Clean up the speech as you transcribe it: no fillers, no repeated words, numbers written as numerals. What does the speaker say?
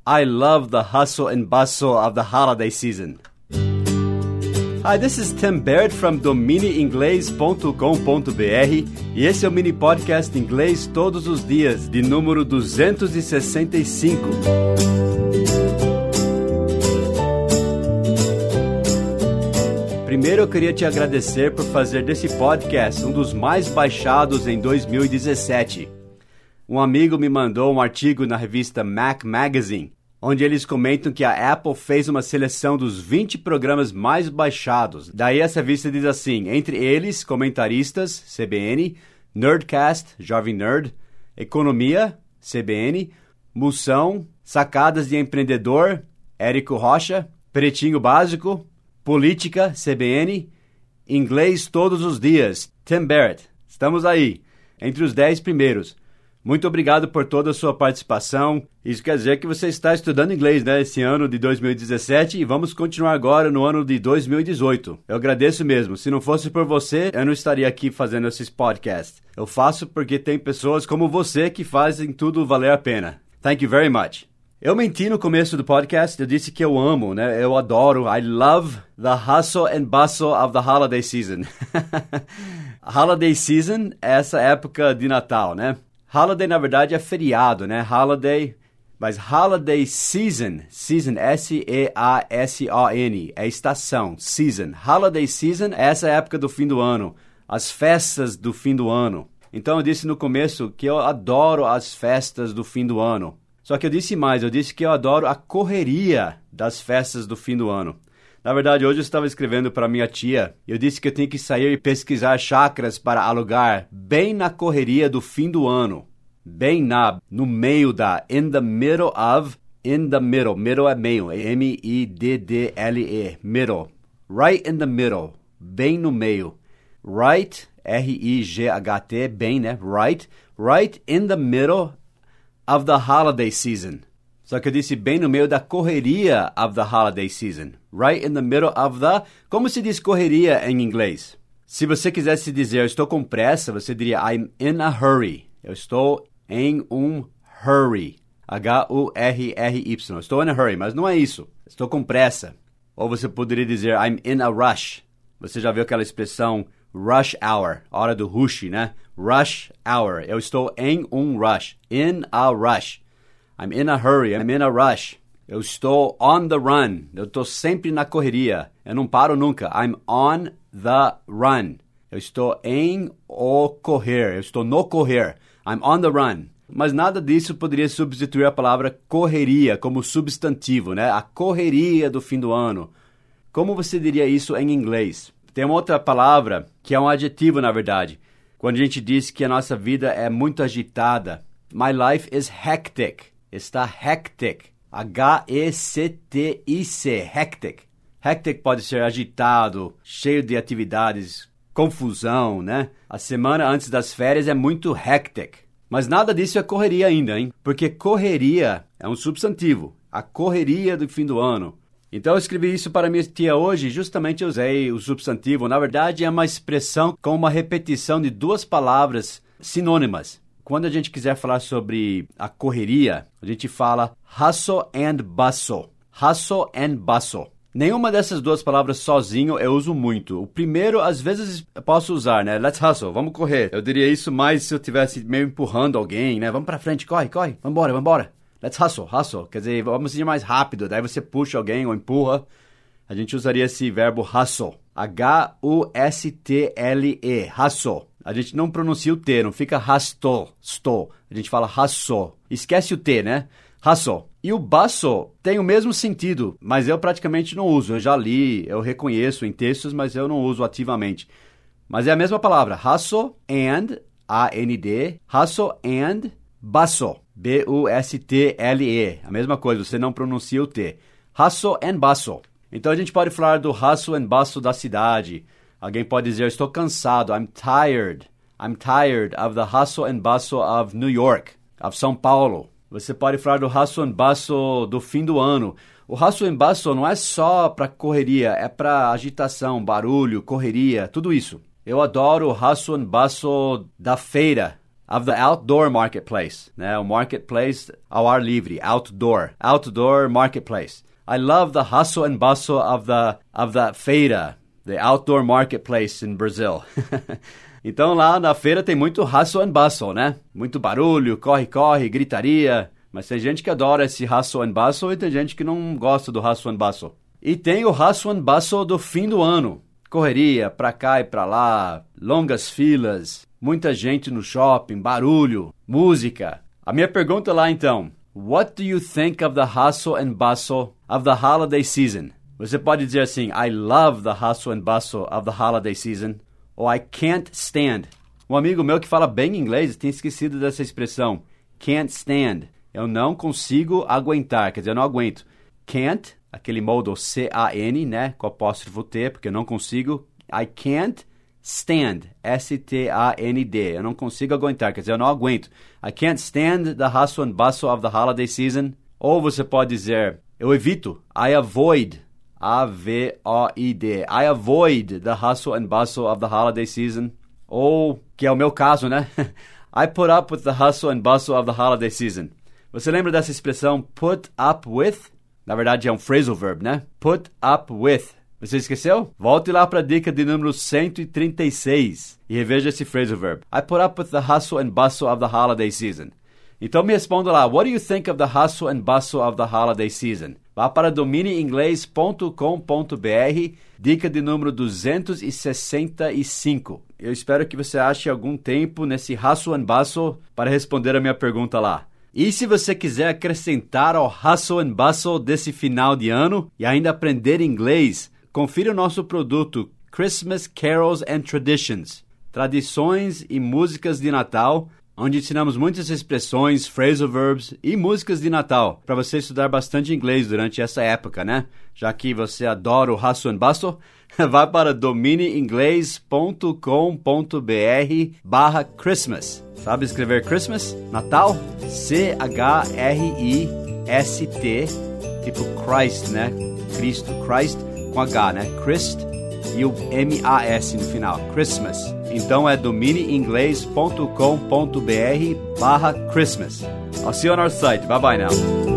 I love the hustle and bustle of the holiday season. Hi, this is Tim Baird from domineinglês.com.br e esse é o mini podcast Inglês Todos os Dias, de número 265. Primeiro eu queria te agradecer por fazer desse podcast um dos mais baixados em 2017. Um amigo me mandou um artigo na revista Mac Magazine, onde eles comentam que a Apple fez uma seleção dos 20 programas mais baixados. Daí essa revista diz assim, entre eles, comentaristas, CBN, Nerdcast, Jovem Nerd, Economia, CBN, Moção, Sacadas de Empreendedor, Érico Rocha, Pretinho Básico, Política, CBN, Inglês Todos os Dias, Tim Barrett. Estamos aí, entre os 10 primeiros. Muito obrigado por toda a sua participação. Isso quer dizer que você está estudando inglês, né? Esse ano de 2017 e vamos continuar agora no ano de 2018. Eu agradeço mesmo. Se não fosse por você, eu não estaria aqui fazendo esses podcasts. Eu faço porque tem pessoas como você que fazem tudo valer a pena. Thank you very much. Eu menti no começo do podcast, eu disse que eu amo, né? Eu adoro, I love the hustle and bustle of the holiday season. Holiday season é essa época de Natal, né? Holiday, na verdade, é feriado, né? Holiday, mas holiday season, S-E-A-S-O-N, é estação, season. Holiday season é essa época do fim do ano, as festas do fim do ano. Então eu disse no começo que eu adoro as festas do fim do ano. Só que eu disse mais, eu disse que eu adoro a correria das festas do fim do ano. Na verdade, hoje eu estava escrevendo para minha tia e eu disse que eu tinha que sair e pesquisar chácaras para alugar bem na correria do fim do ano. Bem no meio da, in the middle, middle é meio, M-I-D-D-L-E, middle. Right in the middle, bem no meio. Right, R-I-G-H-T, bem, né? Right in the middle of the holiday season. Só que eu disse bem no meio da correria of the holiday season. Right in the middle of the... Como se diz correria em inglês? Se você quisesse dizer eu estou com pressa, você diria I'm in a hurry. Eu estou em um hurry. H-U-R-R-Y. Estou in a hurry, mas não é isso. Estou com pressa. Ou você poderia dizer I'm in a rush. Você já viu aquela expressão rush hour, hora do rush, né? Rush hour. Eu estou em um rush. In a rush. I'm in a hurry, I'm in a rush. Eu estou on the run. Eu estou sempre na correria. Eu não paro nunca. I'm on the run. Eu estou em o correr. Eu estou no correr. I'm on the run. Mas nada disso poderia substituir a palavra correria como substantivo, né? A correria do fim do ano. Como você diria isso em inglês? Tem uma outra palavra que é um adjetivo, na verdade. Quando a gente diz que a nossa vida é muito agitada. My life is hectic. Está hectic. H-E-C-T-I-C. Hectic. Hectic pode ser agitado, cheio de atividades, confusão, né? A semana antes das férias é muito hectic. Mas nada disso é correria ainda, hein? Porque correria é um substantivo. A correria do fim do ano. Então eu escrevi isso para minha tia hoje e justamente usei o substantivo. Na verdade é uma expressão com uma repetição de duas palavras sinônimas. Quando a gente quiser falar sobre a correria, a gente fala hustle and bustle. Hustle and bustle. Nenhuma dessas duas palavras sozinho eu uso muito. O primeiro, às vezes, eu posso usar, né? Let's hustle, vamos correr. Eu diria isso mais se eu estivesse meio empurrando alguém, né? Vamos pra frente, corre. Vambora. Let's hustle. Quer dizer, vamos ir mais rápido. Daí você puxa alguém ou empurra. A gente usaria esse verbo hustle. H-U-S-T-L-E. Hustle. A gente não pronuncia o T, não fica hustle. A gente fala hustle. Esquece o T, né? Hustle. E o bustle tem o mesmo sentido, mas eu praticamente não uso. Eu já li, eu reconheço em textos, mas eu não uso ativamente. Mas é a mesma palavra. Hustle and, A-N-D. Hustle and bustle. B-U-S-T-L-E. A mesma coisa, você não pronuncia o T. Hustle and bustle. Então a gente pode falar do hustle and bustle da cidade. Alguém pode dizer, eu estou cansado, I'm tired. I'm tired of the hustle and bustle of New York, of São Paulo. Você pode falar do hustle and bustle do fim do ano. O hustle and bustle não é só para correria, é para agitação, barulho, correria, tudo isso. Eu adoro o hustle and bustle da feira. of the outdoor marketplace, né? O marketplace ao ar livre, outdoor marketplace. I love the hustle and bustle of the feira, the outdoor marketplace in Brazil. Então lá na feira tem muito hustle and bustle, né? Muito barulho, corre, gritaria. Mas tem gente que adora esse hustle and bustle e tem gente que não gosta do hustle and bustle. E tem o hustle and bustle do fim do ano. Correria, pra cá e pra lá, longas filas, muita gente no shopping, barulho, música. A minha pergunta lá então, what do you think of the hustle and bustle of the holiday season? Você pode dizer assim, I love the hustle and bustle of the holiday season, ou I can't stand. Um amigo meu que fala bem inglês tem esquecido dessa expressão, can't stand. Eu não consigo aguentar, quer dizer, eu não aguento. Can't, aquele modo C-A-N, né, com apóstrofo T, porque eu não consigo. I can't stand, S-T-A-N-D. Eu não consigo aguentar, quer dizer, eu não aguento. I can't stand the hustle and bustle of the holiday season. Ou você pode dizer, eu evito, I avoid, A-V-O-I-D. I avoid the hustle and bustle of the holiday season. Ou, que é o meu caso, né? I put up with the hustle and bustle of the holiday season. Você lembra dessa expressão put up with? Na verdade é um phrasal verb, né? Put up with. Você esqueceu? Volte lá para a dica de número 136 e reveja esse phrasal verb. I put up with the hustle and bustle of the holiday season. Então me responda lá, what do you think of the hustle and bustle of the holiday season? Vá para domineinglês.com.br, dica de número 265. Eu espero que você ache algum tempo nesse hustle and bustle para responder a minha pergunta lá. E se você quiser acrescentar ao hustle and bustle desse final de ano e ainda aprender inglês, confira o nosso produto Christmas Carols and Traditions, tradições e músicas de Natal, onde ensinamos muitas expressões, phrasal verbs e músicas de Natal, para você estudar bastante inglês durante essa época, né? Já que você adora o hustle and bustle, vá para domineinglês.com.br/Christmas. Sabe escrever Christmas? Natal? C-H-R-I-S-T, tipo Christ, né? Cristo, Christ com H, né? Christ e o M-A-S no final, Christmas. Então é domineinglês.com.br/Christmas. I'll see you on our site. Bye bye now.